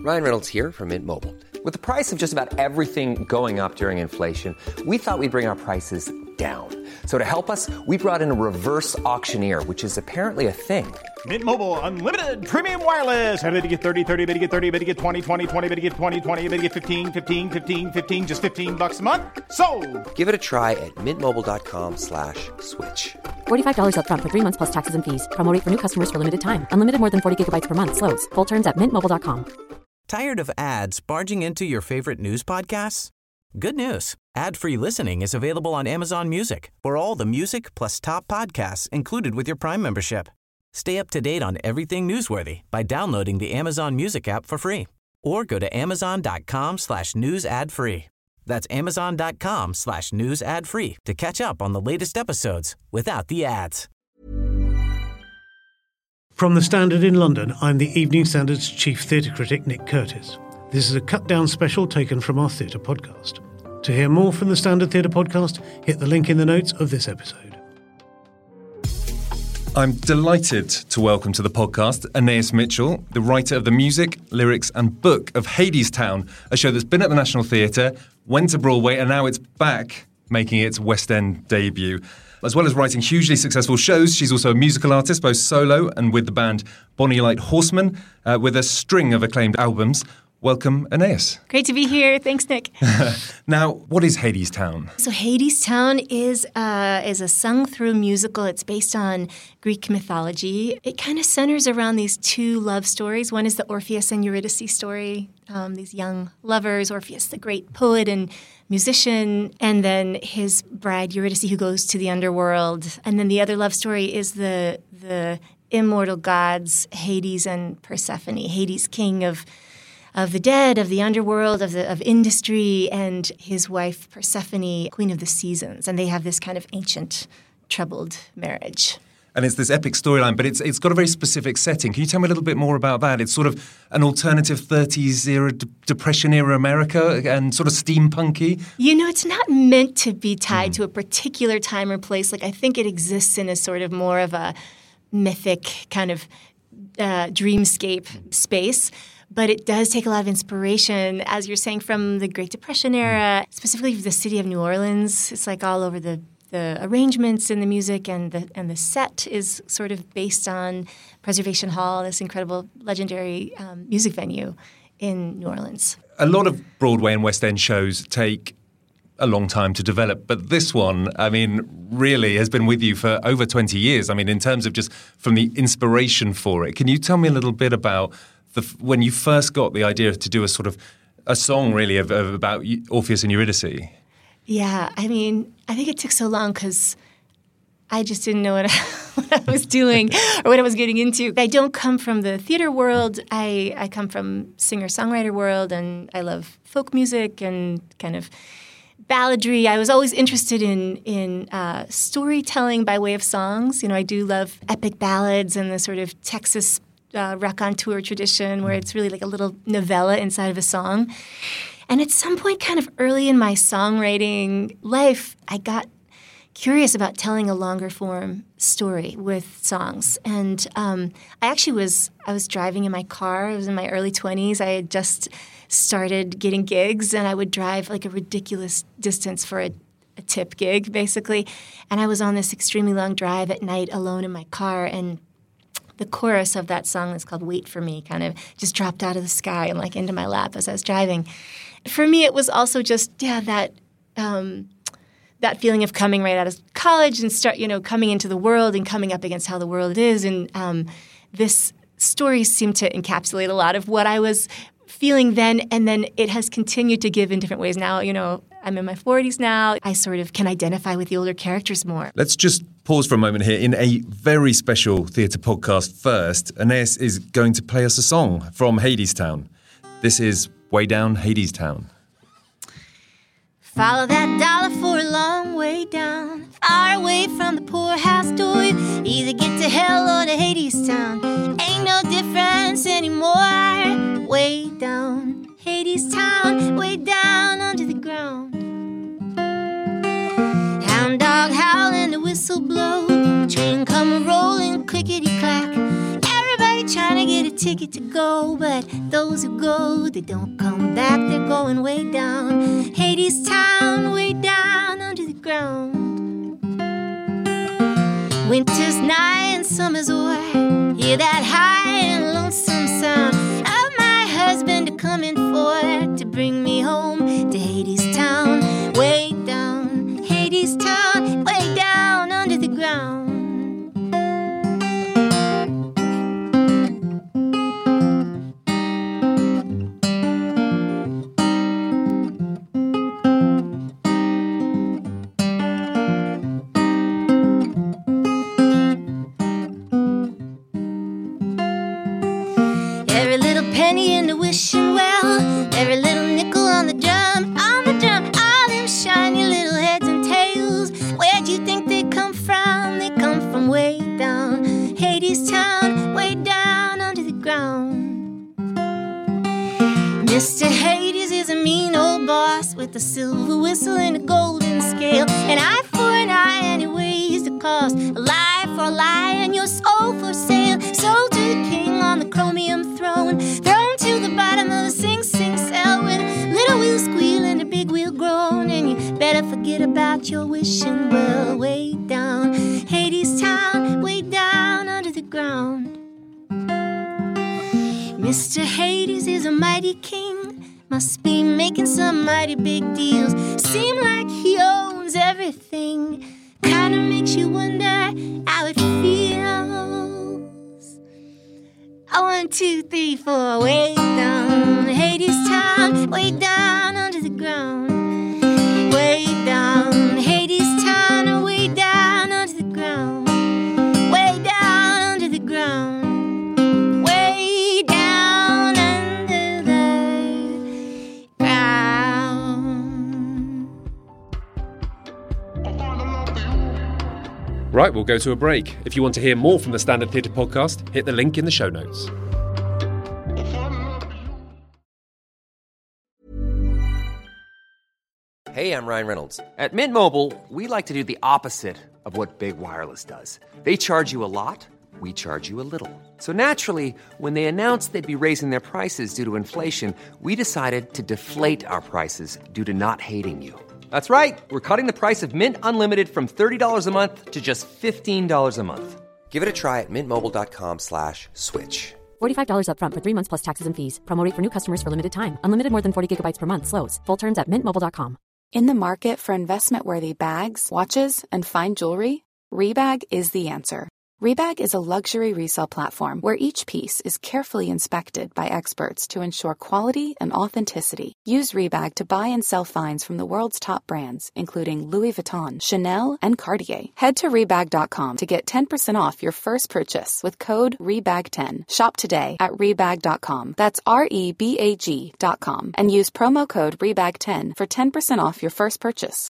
Ryan Reynolds here from Mint Mobile. With the price of just about everything going up during inflation, we thought we'd bring our prices down. So to help us, we brought in a reverse auctioneer, which is apparently a thing. Mint Mobile Unlimited Premium Wireless. How to get 30, 30, bit to get 30, bit to get 20, 20, 20, bit to get 20, 20, bit to get 15, 15, 15, 15, just $15 a month? Sold! Give it a try at mintmobile.com/switch. $45 up front for 3 months plus taxes and fees. Promo rate for new customers for limited time. Unlimited more than 40 gigabytes per month. Slows full terms at mintmobile.com. Tired of ads barging into your favorite news podcasts? Good news. Ad-free listening is available on Amazon Music for all the music plus top podcasts included with your Prime membership. Stay up to date on everything newsworthy by downloading the Amazon Music app for free or go to amazon.com/news ad free. That's amazon.com/news ad free to catch up on the latest episodes without the ads. From The Standard in London, I'm the Evening Standard's chief theatre critic, Nick Curtis. This is a cut-down special taken from our theatre podcast. To hear more from the Standard Theatre podcast, hit the link in the notes of this episode. I'm delighted to welcome to the podcast Anais Mitchell, the writer of the music, lyrics and book of Hadestown, a show that's been at the National Theatre, went to Broadway and now it's back making its West End debut. As well as writing hugely successful shows, she's also a musical artist, both solo and with the band Bonnie Light Horseman, with a string of acclaimed albums. Welcome, Anais. Great to be here. Thanks, Nick. Now, what is Hadestown? So Hadestown is a sung-through musical. It's based on Greek mythology. It kind of centers around these two love stories. One is the Orpheus and Eurydice story, these young lovers, Orpheus, the great poet and musician, and then his bride Eurydice, who goes to the underworld. And then the other love story is the immortal gods, Hades and Persephone. Hades, king of the dead, of the underworld, of industry, and his wife Persephone, queen of the seasons. And they have this kind of ancient, troubled marriage. And it's this epic storyline, but it's got a very specific setting. Can you tell me a little bit more about that? It's sort of an alternative 30s era, Depression era America and sort of steampunky. You know, it's not meant to be tied to a particular time or place. Like, I think it exists in a sort of more of a mythic kind of dreamscape space. But it does take a lot of inspiration, as you're saying, from the Great Depression era, specifically the city of New Orleans. It's like all over the arrangements in the music, and the set is sort of based on Preservation Hall, this incredible, legendary music venue in New Orleans. A lot of Broadway and West End shows take a long time to develop, but this one, I mean, really has been with you for over 20 years. I mean, in terms of just from the inspiration for it. Can you tell me a little bit about when you first got the idea to do a sort of a song really about Orpheus and Eurydice? Yeah, I mean, I think it took so long because I just didn't know what I was doing or what I was getting into. I don't come from the theater world. I come from singer-songwriter world, and I love folk music and kind of balladry. I was always interested in storytelling by way of songs. You know, I do love epic ballads and the sort of Texas raconteur tradition where it's really like a little novella inside of a song. And at some point kind of early in my songwriting life, I got curious about telling a longer form story with songs. And I was driving in my car. I was in my early 20s. I had just started getting gigs, and I would drive like a ridiculous distance for a tip gig, basically. And I was on this extremely long drive at night alone in my car, and the chorus of that song that's called Wait For Me kind of just dropped out of the sky and like into my lap as I was driving. For me, it was also just, that feeling of coming right out of college and coming into the world and coming up against how the world is. And this story seemed to encapsulate a lot of what I was feeling then, and then it has continued to give in different ways. Now, I'm in my 40s now. I sort of can identify with the older characters more. Let's just pause for a moment here. In a very special theatre podcast first, Anais is going to play us a song from Hadestown. This is Way Down Hadestown. Follow that dollar for a long way down, far away from the poorhouse door. You either get to hell or to Hadestown. Ain't no difference anymore. Way down Hadestown, way down under the ground. Hound dog howling, the whistle blow, train come rolling, clickety clack. Everybody trying to get a ticket to go, but those who go, they don't come back. They're going way down, Hades Town, way down under the ground. Winter's nigh and summer's o'er. Hear that high and lonesome sound of my husband coming for to bring me home to Hades Town, way down, Hades Town, way down under the ground. Every little penny in the wishing well, every little nickel on the drum, all them shiny little heads and tails. Where'd you think they come from? They come from way down, Hades Town, way down under the ground. Mr. Hades is a mean old boss with a silver whistle and a golden scale. An eye for an eye, and he weighs the cost. A lie for a lie, and your soul for sale. Sold to the king on the chromium throne, thrown to the bottom of the Sing Sing cell with little wheel squeal and a big wheel groan. And you better forget about your wishing well, way down, Hades Town, way down under the ground. Mr. Hades is a mighty king, must be making some mighty big deals. Seem like he owns everything, kinda makes you wonder how it feels. 1, 2, 3, 4, way down, Hades Town, way down under the ground. Way down, Hades Town, way down under the ground. Way down under the ground. Way down under the ground. Right, we'll go to a break. If you want to hear more from the Standard Theatre podcast, hit the link in the show notes. Hey, I'm Ryan Reynolds. At Mint Mobile, we like to do the opposite of what Big Wireless does. They charge you a lot, we charge you a little. So naturally, when they announced they'd be raising their prices due to inflation, we decided to deflate our prices due to not hating you. That's right. We're cutting the price of Mint Unlimited from $30 a month to just $15 a month. Give it a try at mintmobile.com/switch. $45 up front for 3 months plus taxes and fees. Promo rate for new customers for limited time. Unlimited more than 40 gigabytes per month slows. Full terms at mintmobile.com. In the market for investment-worthy bags, watches, and fine jewelry, Rebag is the answer. Rebag is a luxury resale platform where each piece is carefully inspected by experts to ensure quality and authenticity. Use Rebag to buy and sell finds from the world's top brands, including Louis Vuitton, Chanel, and Cartier. Head to Rebag.com to get 10% off your first purchase with code REBAG10. Shop today at Rebag.com. That's REBAG.com. And use promo code REBAG10 for 10% off your first purchase.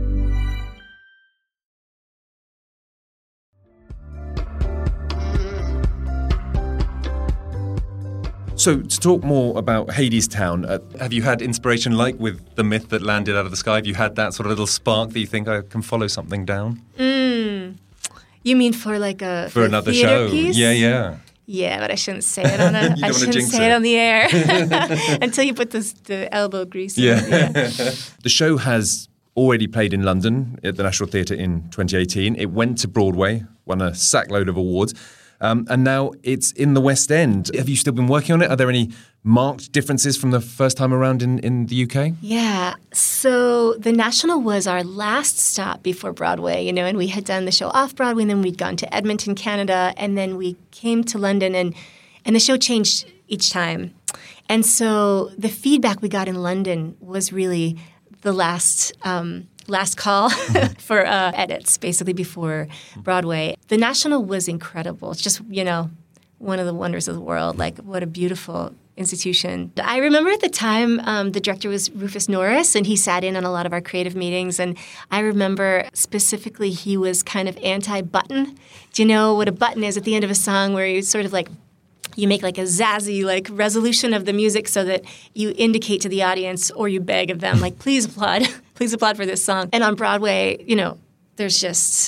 So, to talk more about Hades Town, have you had inspiration like with the myth that landed out of the sky? Have you had that sort of little spark that you think I can follow something down? You mean for like for another show? Piece? Yeah. Yeah, but I shouldn't say it on a. I shouldn't say it on the air until you put the elbow grease in. Yeah. The show has already played in London at the National Theatre in 2018. It went to Broadway, won a sackload of awards. And now it's in the West End. Have you still been working on it? Are there any marked differences from the first time around in the UK? Yeah. So the National was our last stop before Broadway, and we had done the show off Broadway, and then we'd gone to Edmonton, Canada, and then we came to London, and the show changed each time. And so the feedback we got in London was really the last call for edits, basically, before Broadway. The National was incredible. It's just, one of the wonders of the world. Like, what a beautiful institution. I remember at the time, the director was Rufus Norris, and he sat in on a lot of our creative meetings. And I remember specifically he was kind of anti-button. Do you know what a button is at the end of a song where you sort of like, you make like a zazzy like resolution of the music so that you indicate to the audience or you beg of them, like, please applaud for this song. And on Broadway, there's just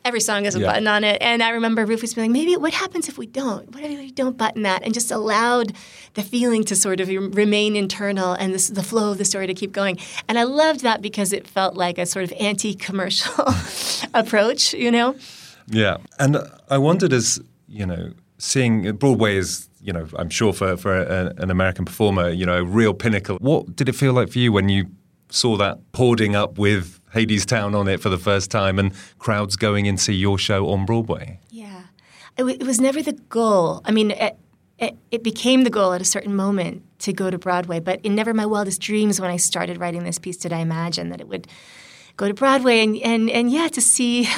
every song has a button on it. And I remember Rufus being like, maybe what happens if we don't? What if we don't button that? And just allowed the feeling to sort of remain internal and the flow of the story to keep going. And I loved that because it felt like a sort of anti-commercial approach, you know? Yeah. And I wondered, as, you know, seeing Broadway is, you know, I'm sure for an American performer, you know, a real pinnacle. What did it feel like for you when you saw that hoarding up with Hadestown on it for the first time and crowds going in to see your show on Broadway? Yeah. It was never the goal. I mean, it became the goal at a certain moment to go to Broadway, but in never my wildest dreams when I started writing this piece did I imagine that it would go to Broadway and yeah, to see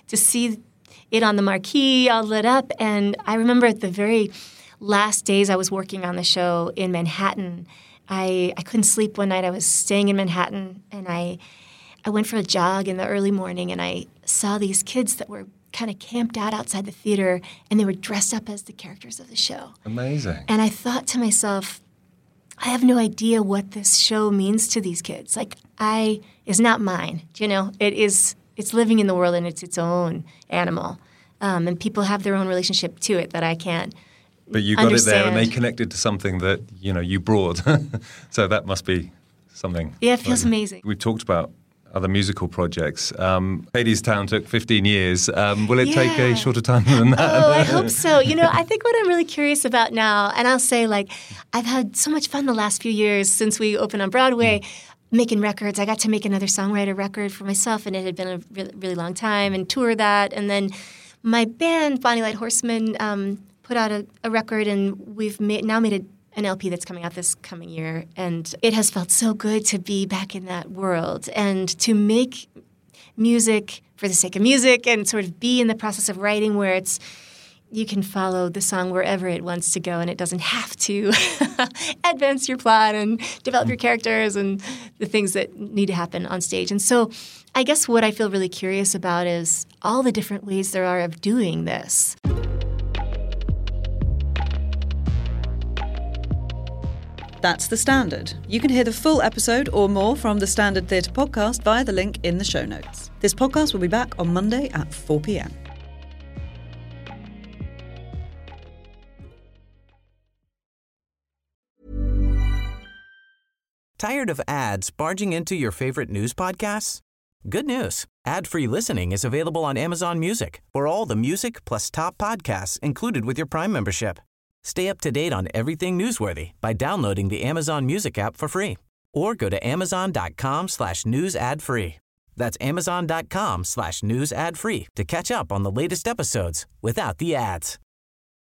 it on the marquee all lit up. And I remember at the very last days I was working on the show in Manhattan, I couldn't sleep one night. I was staying in Manhattan, and I went for a jog in the early morning, and I saw these kids that were kind of camped out outside the theater, and they were dressed up as the characters of the show. Amazing. And I thought to myself, I have no idea what this show means to these kids. Like, it's not mine, you know? It's living in the world, and it's its own animal. And people have their own relationship to it that I can't But you got understand. it there, and they connected to something that, you know, you brought. So that must be something. Yeah, it feels amazing. We've talked about other musical projects. Hadestown took 15 years. Will it take a shorter time than that? Oh, I hope so. You know, I think what I'm really curious about now, and I'll say, like, I've had so much fun the last few years since we opened on Broadway, making records. I got to make another songwriter record for myself, and it had been a really, really long time, and tour that. And then my band, Bonnie Light Horseman, put out a record, and we've now made an LP that's coming out this coming year. And it has felt so good to be back in that world and to make music for the sake of music and sort of be in the process of writing where you can follow the song wherever it wants to go, and it doesn't have to advance your plot and develop your characters and the things that need to happen on stage. And so I guess what I feel really curious about is all the different ways there are of doing this. That's The Standard. You can hear the full episode or more from the Standard Theatre podcast via the link in the show notes. This podcast will be back on Monday at 4 p.m. Tired of ads barging into your favorite news podcasts? Good news. Ad-free listening is available on Amazon Music for all the music plus top podcasts included with your Prime membership. Stay up to date on everything newsworthy by downloading the Amazon Music app for free or go to amazon.com/news ad free. That's amazon.com/news ad free to catch up on the latest episodes without the ads.